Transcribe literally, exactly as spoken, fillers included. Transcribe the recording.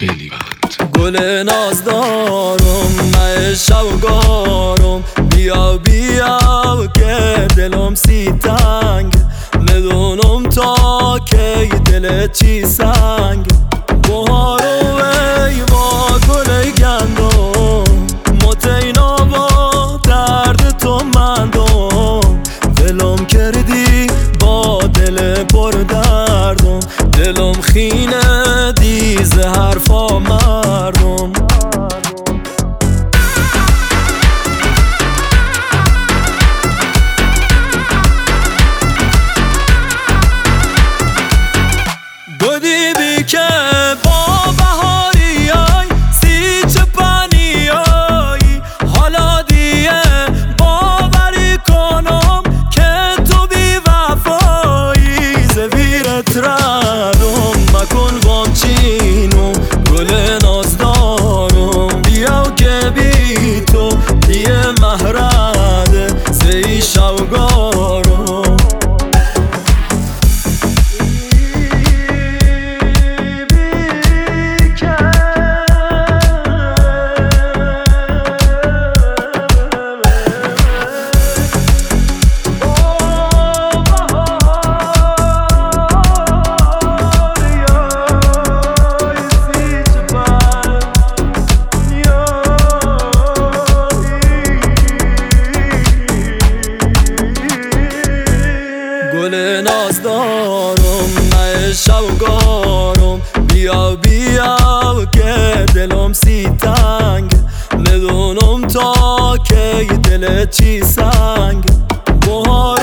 خیلی بند. گل نازدارم من شوگارم، بیا بیا که دلم سی تنگ، ندونم تا کی دل چی سنگ. بهارو ای با گل گندم، متینا با درد تو مندم، دلم کردی با دل پر دردم، دلم خینه دیز حرفا مردم. گودی بی که با بهاریای سی چپانیایی، حالا دیگه باوری کنم که تو بی وفایی، زویرت ردم مکن بام چینو گل نازدارم، بیا که بی تو دیگه مهرده زی شوگارم. گل نازدارم من شوگارم، بیا بیا که دلم سی تنگ، ندونم تا کی دل چی سنگ. بهار